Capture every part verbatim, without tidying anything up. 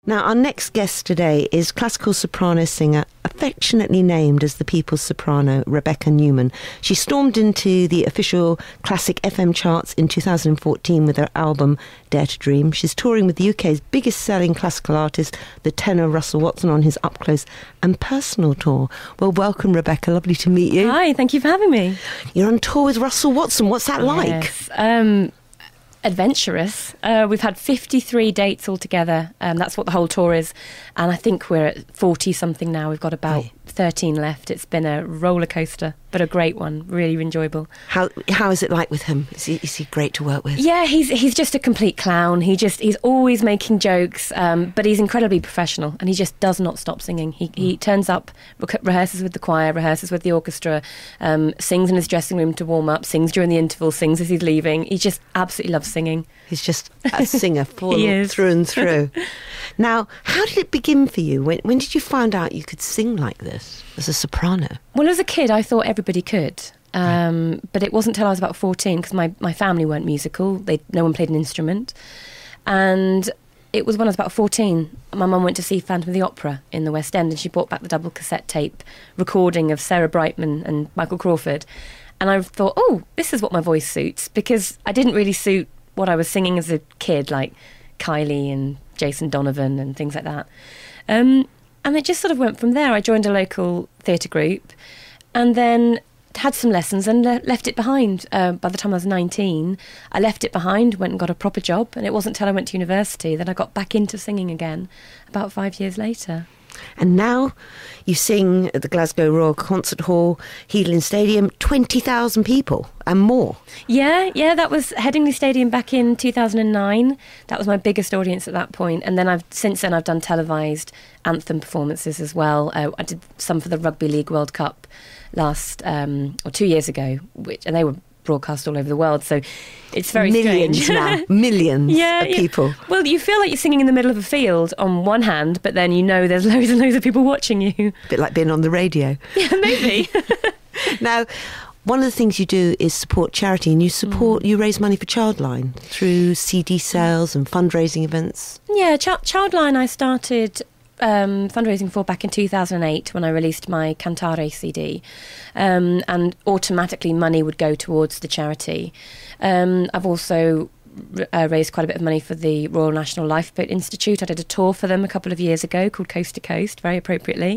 Now, our next guest today is classical soprano singer, affectionately named as the People's Soprano, Rebecca Newman. She stormed into the official classic F M charts in two thousand fourteen with her album Dare to Dream. She's touring with the U K's biggest selling classical artist, the tenor Russell Watson, on his up-close and personal tour. Well, welcome, Rebecca. Lovely to meet you. Hi, thank you for having me. You're on tour with Russell Watson. What's that like? Yes, um... adventurous. Uh, we've had fifty-three dates altogether. Um, that's what the whole tour is. And I think we're at forty something now. We've got about Right. thirteen left. It's been a roller coaster, but a great one. Really enjoyable. How how is it like with him? Is he, is he great to work with? Yeah, he's he's just a complete clown. He just he's always making jokes, um, but he's incredibly professional, and he just does not stop singing. He he turns up, re- rehearses with the choir, rehearses with the orchestra, um, sings in his dressing room to warm up, sings during the interval, sings as he's leaving. He just absolutely loves singing. He's just a singer full He is. through and through. Now, how did it begin for you? When when did you find out you could sing like this as a soprano? Well, as a kid, I thought everybody could. Um, but it wasn't until I was about fourteen, because my, my family weren't musical. They no one played an instrument. And it was when I was about fourteen, my mum went to see Phantom of the Opera in the West End, and she brought back the double cassette tape recording of Sarah Brightman and Michael Crawford. And I thought, oh, this is what my voice suits, because I didn't really suit what I was singing as a kid, like Kylie and Jason Donovan and things like that. Um, and it just sort of went from there. I joined a local theatre group and then had some lessons and le- left it behind. Uh, by the time I was nineteen, I left it behind, went and got a proper job, and it wasn't until I went to university that I got back into singing again about five years later. And now you sing at the Glasgow Royal Concert Hall, Headingley Stadium, twenty thousand people and more. Yeah, yeah, that was Headingley Stadium back in two thousand nine. That was my biggest audience at that point. And then I've since then I've done televised anthem performances as well. Uh, I did some for the Rugby League World Cup last, um, or two years ago, which and they were broadcast all over the world, so it's very millions strange. now, millions yeah, of yeah. people. Well, you feel like you're singing in the middle of a field on one hand, but then you know there's loads and loads of people watching you. A bit like being on the radio. Yeah, maybe. Now, one of the things you do is support charity, and you support, mm. you raise money for Childline through C D sales and fundraising events. Yeah, Ch- Childline I started um, fundraising for back in two thousand eight when I released my Cantare C D, um, and automatically money would go towards the charity. Um, I've also uh, raised quite a bit of money for the Royal National Lifeboat Institute. I did a tour for them a couple of years ago called Coast to Coast, very appropriately.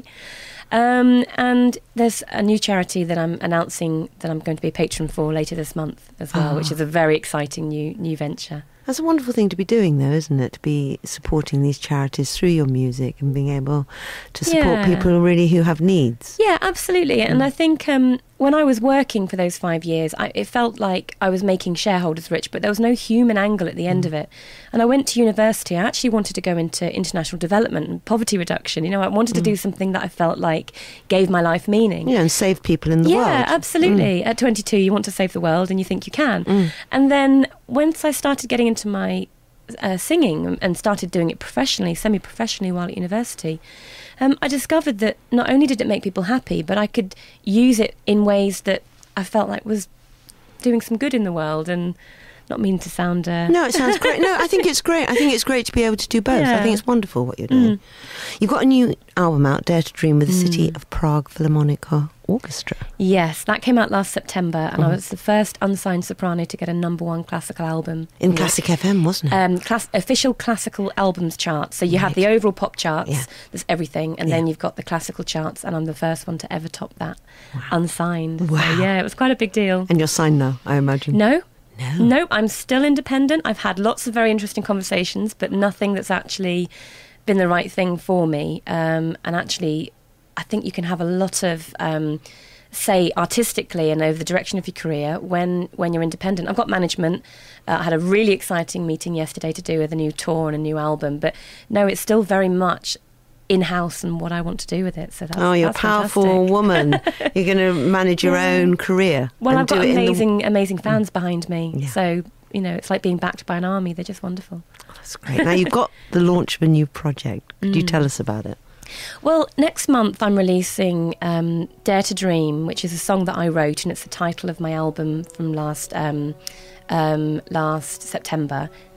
Um, and there's a new charity that I'm announcing that I'm going to be a patron for later this month as well, Oh. which is a very exciting new new venture. That's a wonderful thing to be doing, though, isn't it? To be supporting these charities through your music and being able to support Yeah. people really who have needs. Yeah, absolutely. And I think um, when I was working for those five years, I, it felt like I was making shareholders rich, but there was no human angle at the end Mm. of it. And I went to university. I actually wanted to go into international development and poverty reduction. You know, I wanted to do something that I felt like gave my life meaning. Yeah, and save people in the yeah, world. absolutely. Mm. At twenty-two, you want to save the world and you think you can. Mm. And then once I started getting into my uh, singing and started doing it professionally, semi-professionally while at university, um, I discovered that not only did it make people happy, but I could use it in ways that I felt like was doing some good in the world. And not mean to sound... Uh... No, it sounds great. No, I think it's great. I think it's great to be able to do both. Yeah. I think it's wonderful what you're doing. Mm. You've got a new album out, Dare to Dream, with the Mm. City of Prague Philharmonic Orchestra. Yes, that came out last September, and Mm. I was the first unsigned soprano to get a number one classical album. In Yeah. Classic F M, wasn't it? Um, class- official classical albums chart. So you have Right. the overall pop charts, Yeah. there's everything, and Yeah. then you've got the classical charts, and I'm the first one to ever top that, Wow. unsigned. Wow. So, yeah, it was quite a big deal. And you're signed now, I imagine. No, No. no, I'm still independent. I've had lots of very interesting conversations, but nothing that's actually been the right thing for me. Um, and actually, I think you can have a lot of... Um, say artistically and over the direction of your career when when you're independent. I've got management. Uh, I had a really exciting meeting yesterday to do with a new tour and a new album, but no, it's still very much in-house and what I want to do with it. So that's, Oh, you're a that's powerful fantastic. woman. You're going to manage your Yeah. own career. Well, and I've got do it in the- amazing, amazing fans behind me. Yeah. So, you know, it's like being backed by an army. They're just wonderful. That's great. Now, you've got the launch of a new project. Could you Mm. tell us about it? Well, next month I'm releasing um, Dare to Dream, which is a song that I wrote, and it's the title of my album from last um, um, last September.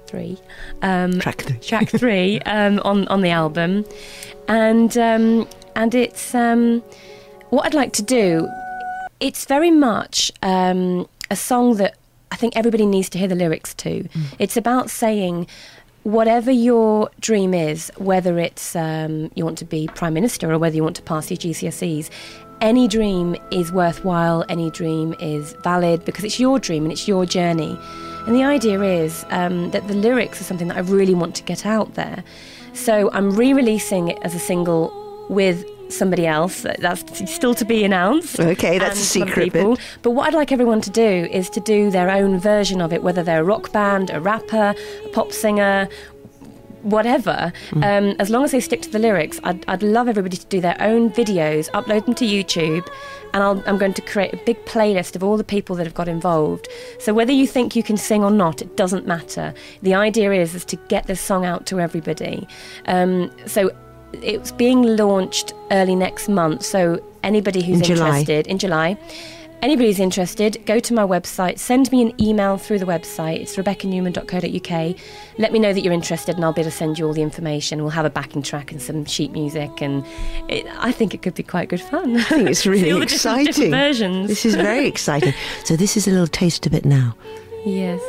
three, um, track three, track three um, on on the album, and um, and it's um, what I'd like to do. It's very much um, a song that I think everybody needs to hear the lyrics to. Mm. It's about saying, whatever your dream is, whether it's um, you want to be Prime Minister or whether you want to pass your G C S Es, any dream is worthwhile, any dream is valid, because it's your dream and it's your journey. And the idea is um, that the lyrics are something that I really want to get out there. So I'm re-releasing it as a single with somebody else. That's still to be announced. Okay, that's a secret bit. But what I'd like everyone to do is to do their own version of it, whether they're a rock band, a rapper, a pop singer, whatever. Mm. Um, as long as they stick to the lyrics, I'd, I'd love everybody to do their own videos, upload them to YouTube, and I'll, I'm going to create a big playlist of all the people that have got involved. So whether you think you can sing or not, it doesn't matter. The idea is, is to get this song out to everybody. Um, so it's being launched early next month, so anybody who's in interested July. in July, anybody who's interested, go to my website, send me an email through the website. It's rebecca newman dot co dot uk. Let me know that you're interested, and I'll be able to send you all the information. We'll have a backing track and some sheet music, and it, I think it could be quite good fun. I think it's really all the exciting. Different, different versions. This is very exciting. So this is a little taste of it now. Yes.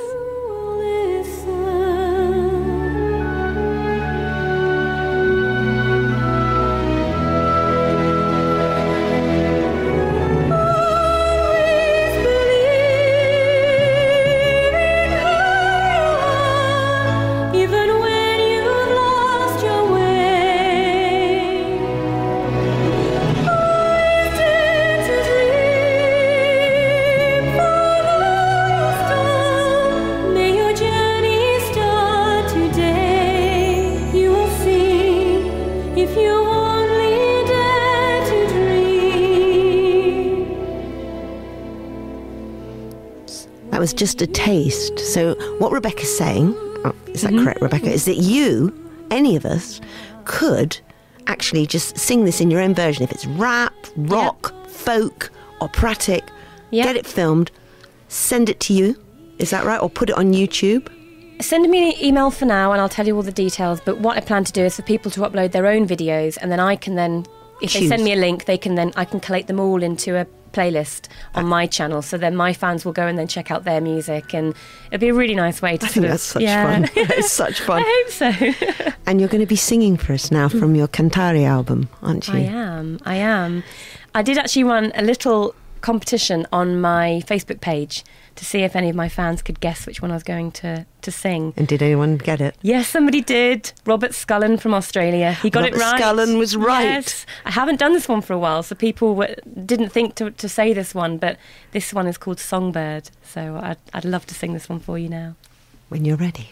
That was just a taste. So what Rebecca's saying, oh, is that mm-hmm. correct, Rebecca, is that you, any of us, could actually just sing this in your own version. If it's rap, rock, yep. folk, operatic, yep. get it filmed, send it to you. Is that right? Or put it on YouTube? Send me an email for now and I'll tell you all the details. But what I plan to do is for people to upload their own videos, and then I can then, if Choose. they send me a link, they can then, I can collate them all into a playlist on my channel, so then my fans will go and then check out their music, and it'll be a really nice way to I sort think of, that's such yeah. fun. It's such fun. I hope so. And you're going to be singing for us now from your Cantare album, aren't you? I am, I am. I did actually run a little competition on my Facebook page to see if any of my fans could guess which one I was going to, to sing. And did anyone get it? Yes, somebody did. Robert Scullen from Australia. He got Robert it right. Scullen was right. Yes. I haven't done this one for a while, so people were, didn't think to, to say this one, but this one is called Songbird. So I'd, I'd love to sing this one for you now. When you're ready.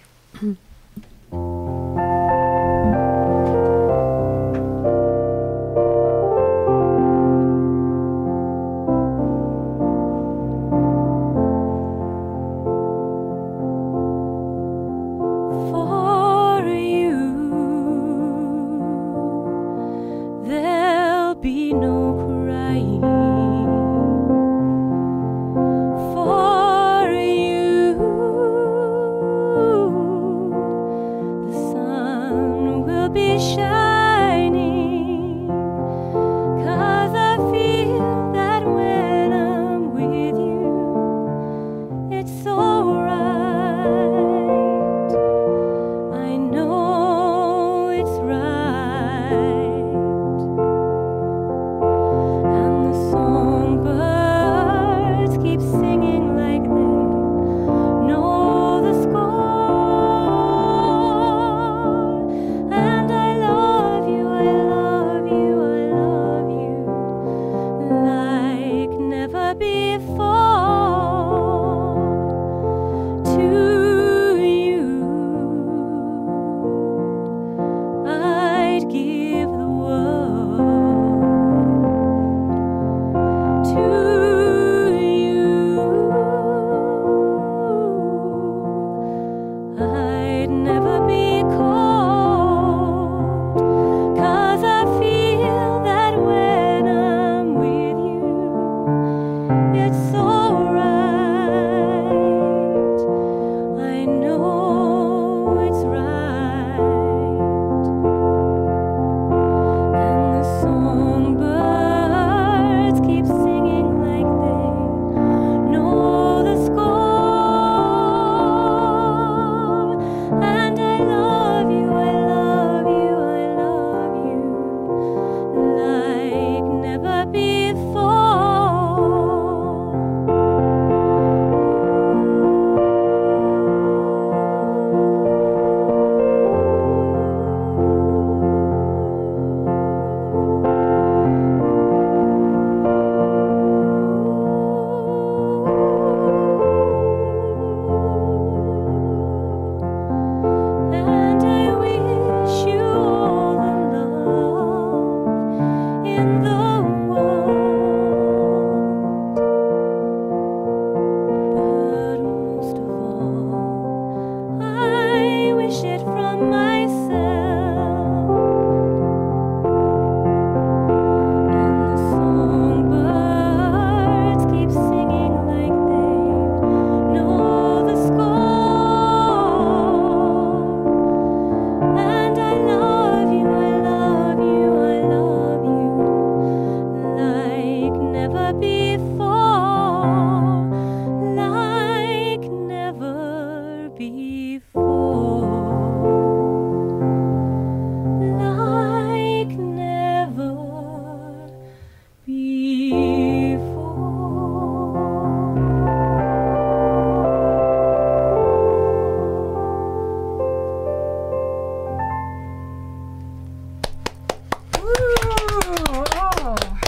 The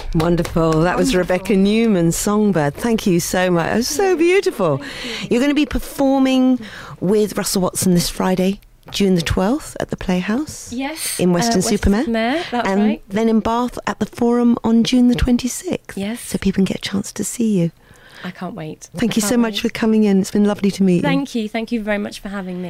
Wonderful. That was Wonderful. Rebecca Newman, Songbird. Thank you so much. It was so beautiful. You. You're going to be performing with Russell Watson this Friday, June the twelfth, at the Playhouse. Yes. In Weston uh, Supermare. Supermare, that's and right. then in Bath at the Forum on June the twenty-sixth. Yes. So people can get a chance to see you. I can't wait. Thank I you so can't much wait. for coming in. It's been lovely to meet you. Thank you. Thank you very much for having me.